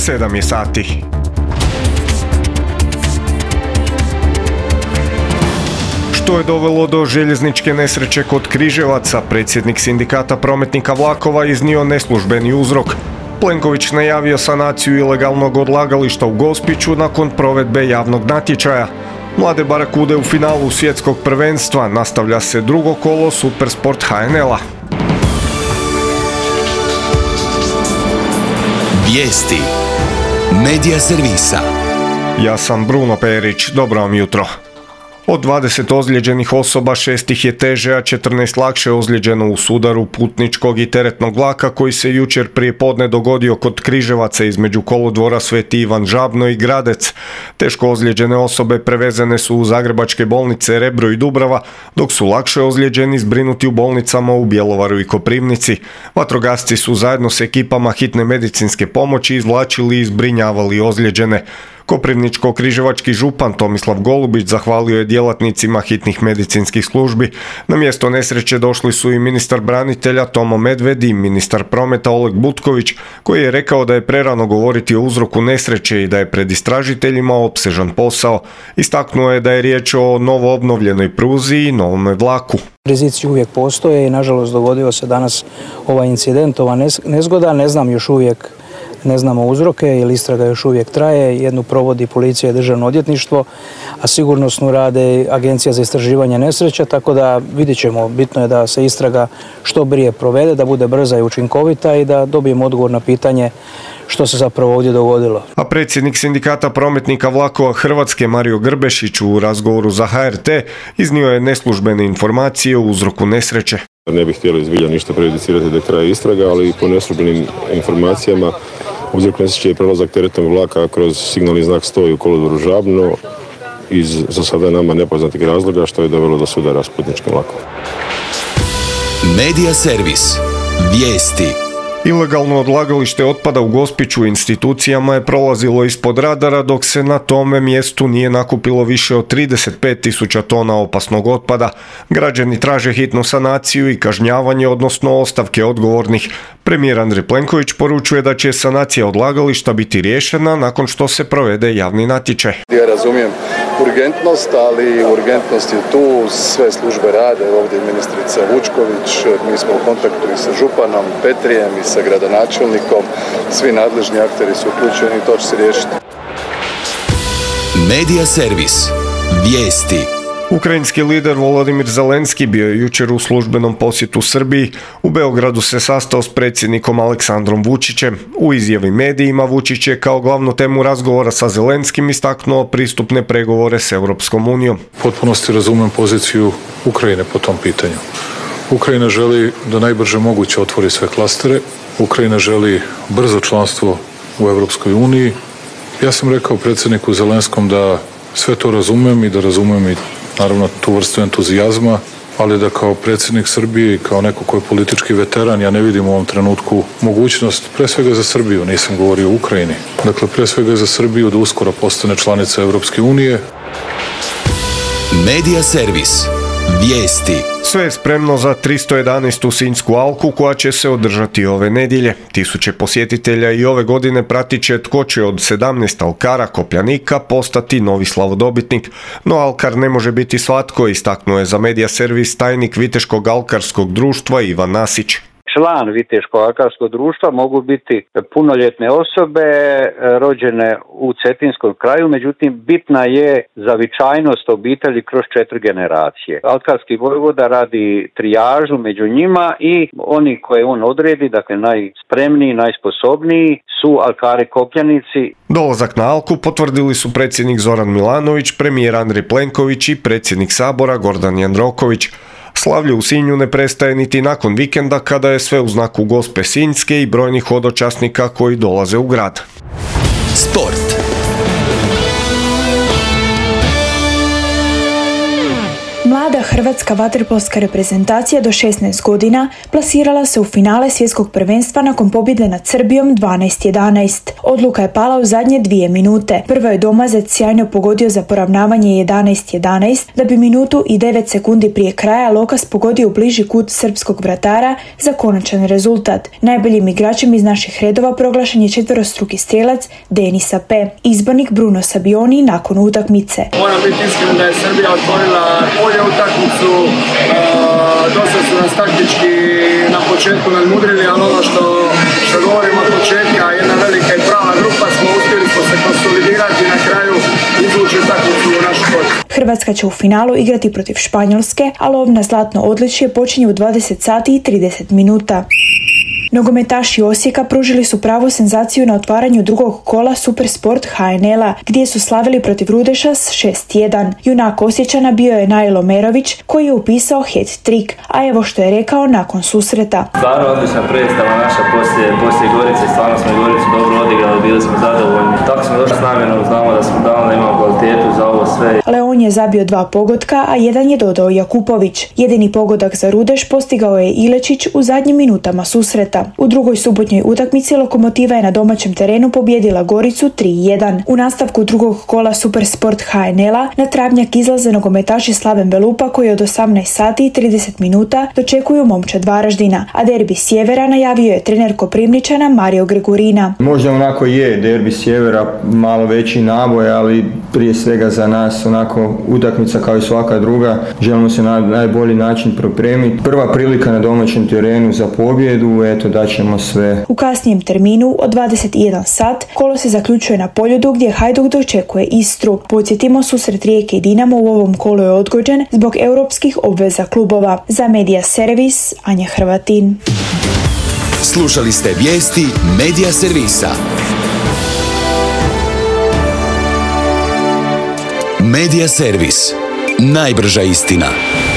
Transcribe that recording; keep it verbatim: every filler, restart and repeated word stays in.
sedam je sati. Što je dovelo do željezničke nesreće kod Križevaca, predsjednik sindikata prometnika vlakova iznio neslužbeni uzrok. Plenković najavio sanaciju ilegalnog odlagališta u Gospiću nakon provedbe javnog natječaja. Mlade barakude u finalu svjetskog prvenstva, nastavlja se drugo kolo Supersport H N L-a. Vijesti Medija servisa. Ja sam Bruno Perić, dobro vam jutro. Od dvadeset ozlijeđenih osoba, šest ih je teže, a četrnaest lakše ozlijeđeno u sudaru putničkog i teretnog vlaka koji se jučer prije podne dogodio kod Križevaca između kolodvora Sveti Ivan Žabno i Gradec. Teško ozlijeđene osobe prevezene su u zagrebačke bolnice Rebro i Dubrava, dok su lakše ozlijeđeni zbrinuti u bolnicama u Bjelovaru i Koprivnici. Vatrogasci su zajedno s ekipama hitne medicinske pomoći izvlačili i zbrinjavali ozlijeđene. Koprivničko-križevački župan Tomislav Golubić zahvalio je djelatnicima hitnih medicinskih službi. Na mjesto nesreće došli su i ministar branitelja Tomo Medved i ministar prometa Oleg Butković, koji je rekao da je prerano govoriti o uzroku nesreće i da je pred istražiteljima opsežan posao. Istaknuo je da je riječ o novo obnovljenoj pruzi i novome vlaku. Rizici uvijek postoje i nažalost dogodio se danas ovaj incident, ova nezgoda. Ne znam još uvijek Ne znamo uzroke jer istraga još uvijek traje, jednu provodi policija i državno odvjetništvo, a sigurnosnu rade Agencija za istraživanje nesreća, tako da vidjet ćemo, bitno je da se istraga što prije provede, da bude brza i učinkovita i da dobijemo odgovor na pitanje što se zapravo ovdje dogodilo. A predsjednik sindikata prometnika vlakova Hrvatske Mario Grbešić u razgovoru za H R T iznio je neslužbene informacije o uzroku nesreće. Ne bih htjeli zbilja ništa prejudicirati da traje istraga, ali po neslužbenim informacijama uzrok nesreće je prelazak teretnog vlaka kroz signalni znak sto u kolodvoru Žabno iz za sada nama nepoznatih razloga što je dovelo do sudara s putničkim vlakom. Medija servis. Vijesti. Ilegalno odlagalište otpada u Gospiću institucijama je prolazilo ispod radara dok se na tome mjestu nije nakupilo više od trideset pet tisuća tona opasnog otpada. Građani traže hitnu sanaciju i kažnjavanje, odnosno ostavke odgovornih. Premijer Andrej Plenković poručuje da će sanacija odlagališta biti riješena nakon što se provede javni natječaj. Ja razumijem urgentnost, ali urgentnost je tu, sve službe rade, ovdje je ministrica Vučković, mi smo u kontaktu i sa županom Petrijem i sa gradonačelnikom, svi nadležni akteri su uključeni i to će se riješiti. Medija servis. Vijesti. Ukrajinski lider Volodimir Zelenski bio je jučer u službenom posjetu Srbiji. U Beogradu se sastao s predsjednikom Aleksandrom Vučićem. U izjavi medijima Vučić je kao glavnu temu razgovora sa Zelenskim istaknuo pristupne pregovore s Europskom unijom. U potpunosti razumem poziciju Ukrajine po tom pitanju. Ukrajina želi da najbrže moguće otvori sve klastere. Ukrajina želi brzo članstvo u Europskoj uniji. Ja sam rekao predsjedniku Zelenskom da sve to razumem i da razumem i naravno tu vrstu entuzijazma, ali da kao predsjednik Srbije i kao neko ko je politički veteran, ja ne vidim u ovom trenutku mogućnost, pre svega za Srbiju, nisam govorio o Ukrajini, dakle pre svega za Srbiju da uskoro postane članica Europske unije. Medija servis. Vijesti. Sve je spremno za tristo jedanaestu Sinjsku alku koja će se održati ove nedjelje. Tisuće posjetitelja i ove godine pratit će tko će od sedamnaest alkara kopljanika postati novi slavodobitnik. No alkar ne može biti svatko, istaknuo je za medija servis tajnik Viteškog alkarskog društva Ivan Nasić. Član Viteškog alkarskog društva mogu biti punoljetne osobe rođene u Cetinskom kraju, međutim bitna je zavičajnost obitelji kroz četiri generacije. Alkarski vojvoda radi trijažu među njima i oni koje on odredi, dakle najspremniji, najsposobniji su alkari kopljanici. Dolazak na alku potvrdili su predsjednik Zoran Milanović, premijer Andrej Plenković i predsjednik Sabora Gordan Jandroković. Slavlje u Sinju ne prestaje niti nakon vikenda kada je sve u znaku Gospe Sinjske i brojnih hodočasnika koji dolaze u grad. Sport. Mlada Hrvatska vaterpolska reprezentacija do šesnaest godina plasirala se u finale svjetskog prvenstva nakon pobjede nad Srbijom dvanaest jedanaest. Odluka je pala u zadnje dvije minute. Prvo je Domazec sjajno pogodio za poravnavanje jedanaest jedanaest, da bi minutu i devet sekundi prije kraja Lokas pogodio u bliži kut srpskog vratara za konačan rezultat. Najboljim igračem iz naših redova proglašen je četverostruki strijelac Denisa P. Izbornik Bruno Sabioni nakon utakmice. Moram biti iskren da je Srbija otvorila bolje utakmicu, uh, dosta su nas taktički na početku nadmudrili, ali ono što, što govorimo od početka, jedna velika i prava grupa, smo uspjeli smo se konsolidirati i na kraju izvući utakmicu u našu korist. Hrvatska će u finalu igrati protiv Španjolske, a lov na zlatno odličje počinje u dvadeset sati i trideset minuta. Nogometaši Osijeka pružili su pravu senzaciju na otvaranju drugog kola Supersport H N L-a, gdje su slavili protiv Rudeša s šest jedan. Junak Osječana bio je Najlo Merović, koji je upisao hat-trick, a evo što je rekao nakon susreta. Stvarno odlična predstava naša poslije, poslije Gorice, stvarno smo i Goricu dobro odigrali, bili smo zadovoljni. Tako smo došli s namjerom, znamo da smo dali, da imamo kvalitetu za ovo sve. Leon je zabio dva pogotka, a jedan je dodao Jakupović. Jedini pogodak za Rudeš postigao je Ilečić u zadnjim minutama susreta. U drugoj subotnjoj utakmici Lokomotiva je na domaćem terenu pobjedila Goricu tri jedan. U nastavku drugog kola Supersport H N L-a na travnjak izlaze nogometaši Slaven Belupa koji od osamnaest sati i trideset minuta dočekuju Momčad Varaždina, a derbi Sjevera najavio je trener Koprivničana Mario Gregorina. Možda onako je derbi Sjevera malo veći naboj, ali prije svega za nas onako utakmica kao i svaka druga. Želimo se na najbolji način pripremiti. Prva prilika na domaćem terenu za pobjedu, eto da ćemo sve. U kasnijem terminu od dvadeset jedan sat kolo se zaključuje na Poljudu gdje Hajduk dočekuje Istru. Podsjetimo, susret Rijeke i Dinamo u ovom kolu je odgođen zbog europskih obveza klubova. Za Media Servis, Anja Hrvatin. Slušali ste vijesti Media Servisa. Media Servis. Najbrža istina.